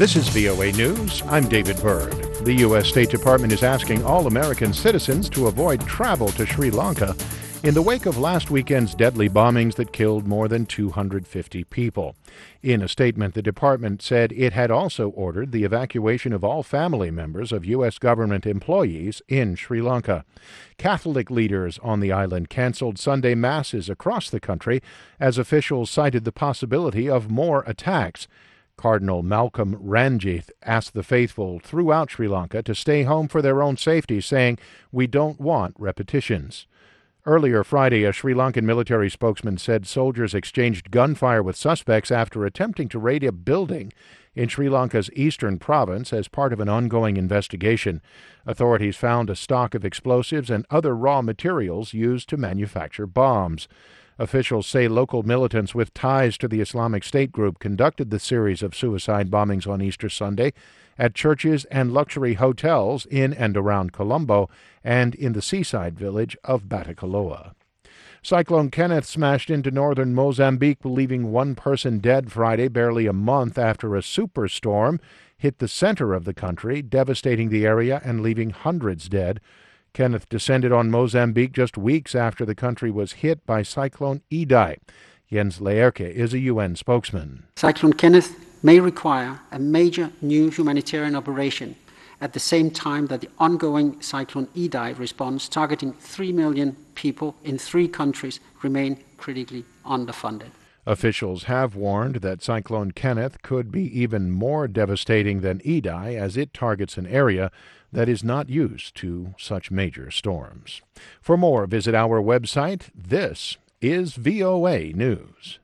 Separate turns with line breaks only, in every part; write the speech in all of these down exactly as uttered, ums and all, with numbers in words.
This is V O A News. I'm David Byrd. The U S State Department is asking all American citizens to avoid travel to Sri Lanka in the wake of last weekend's deadly bombings that killed more than two hundred fifty people. In a statement, the department said it had also ordered the evacuation of all family members of U S government employees in Sri Lanka. Catholic leaders on the island canceled Sunday masses across the country as officials cited the possibility of more attacks. Cardinal Malcolm Ranjith asked the faithful throughout Sri Lanka to stay home for their own safety, saying, "We don't want repetitions." Earlier Friday, a Sri Lankan military spokesman said soldiers exchanged gunfire with suspects after attempting to raid a building in Sri Lanka's eastern province as part of an ongoing investigation. Authorities found a stock of explosives and other raw materials used to manufacture bombs. Officials say local militants with ties to the Islamic State group conducted the series of suicide bombings on Easter Sunday at churches and luxury hotels in and around Colombo and in the seaside village of Batticaloa. Cyclone Kenneth smashed into northern Mozambique, leaving one person dead Friday, barely a month after a superstorm hit the center of the country, devastating the area and leaving hundreds dead. Kenneth descended on Mozambique just weeks after the country was hit by Cyclone Idai. Jens Leerke is a U N spokesman.
Cyclone Kenneth may require a major new humanitarian operation at the same time that the ongoing Cyclone Idai response, targeting three million people in three countries, remain critically underfunded.
Officials have warned that Cyclone Kenneth could be even more devastating than Idai as it targets an area that is not used to such major storms. For more, visit our website. This is V O A News.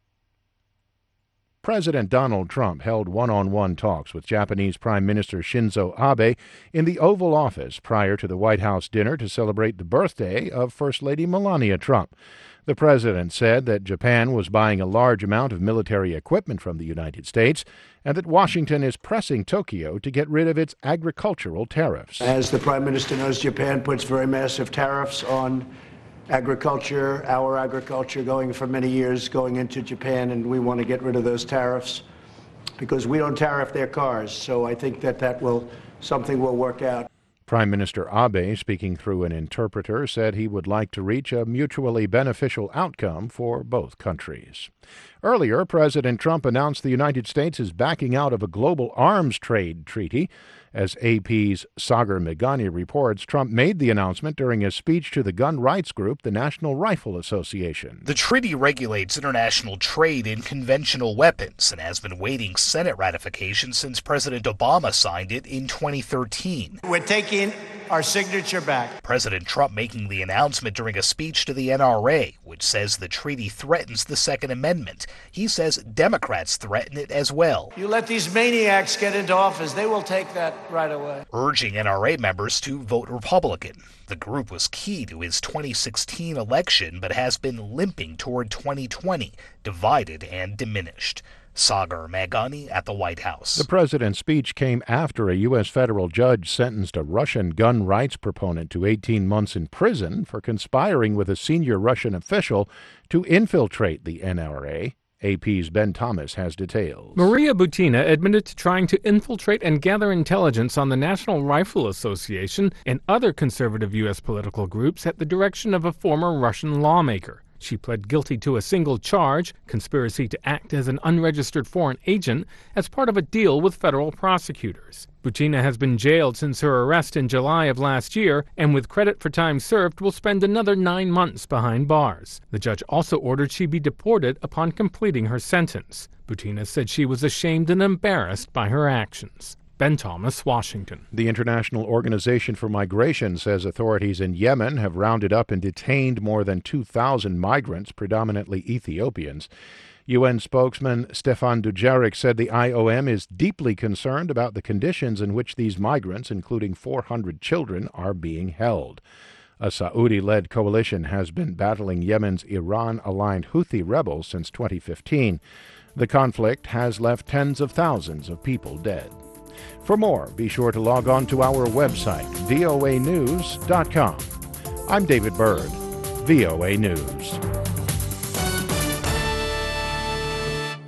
President Donald Trump held one-on-one talks with Japanese Prime Minister Shinzo Abe in the Oval Office prior to the White House dinner to celebrate the birthday of First Lady Melania Trump. The president said that Japan was buying a large amount of military equipment from the United States and that Washington is pressing Tokyo to get rid of its agricultural tariffs.
As the Prime Minister knows, Japan puts very massive tariffs on agriculture, our agriculture, going for many years going into Japan, and we want to get rid of those tariffs because we don't tariff their cars. So I think that that will, something will work out.
Prime Minister Abe, speaking through an interpreter, said he would like to reach a mutually beneficial outcome for both countries. Earlier, President Trump announced the United States is backing out of a global arms trade treaty. As A P's Sagar Meghani reports, Trump made the announcement during a speech to the gun rights group, the National Rifle Association.
The treaty regulates international trade in conventional weapons and has been waiting Senate ratification since President Obama signed it in twenty thirteen.
We're taking our signature back.
President Trump making the announcement during a speech to the N R A, which says the treaty threatens the Second Amendment. He says Democrats threaten it as well.
You let these maniacs get into office, they will take that right away.
Urging N R A members to vote Republican. The group was key to his twenty sixteen election, but has been limping toward twenty twenty, divided and diminished. Sagar Meghani at the White House.
The president's speech came after a U S federal judge sentenced a Russian gun rights proponent to eighteen months in prison for conspiring with a senior Russian official to infiltrate the N R A. A P's Ben Thomas has details.
Maria Butina admitted to trying to infiltrate and gather intelligence on the National Rifle Association and other conservative U S political groups at the direction of a former Russian lawmaker. She pled guilty to a single charge, conspiracy to act as an unregistered foreign agent, as part of a deal with federal prosecutors. Butina has been jailed since her arrest in July of last year, and with credit for time served will spend another nine months behind bars. The judge also ordered she be deported upon completing her sentence. Butina said she was ashamed and embarrassed by her actions. Ben Thomas, Washington.
The International Organization for Migration says authorities in Yemen have rounded up and detained more than two thousand migrants, predominantly Ethiopians. U N spokesman Stefan Dujarric said the I O M is deeply concerned about the conditions in which these migrants, including four hundred children, are being held. A Saudi-led coalition has been battling Yemen's Iran-aligned Houthi rebels since twenty fifteen. The conflict has left tens of thousands of people dead. For more, be sure to log on to our website, V O A news dot com. I'm David Byrd, V O A News.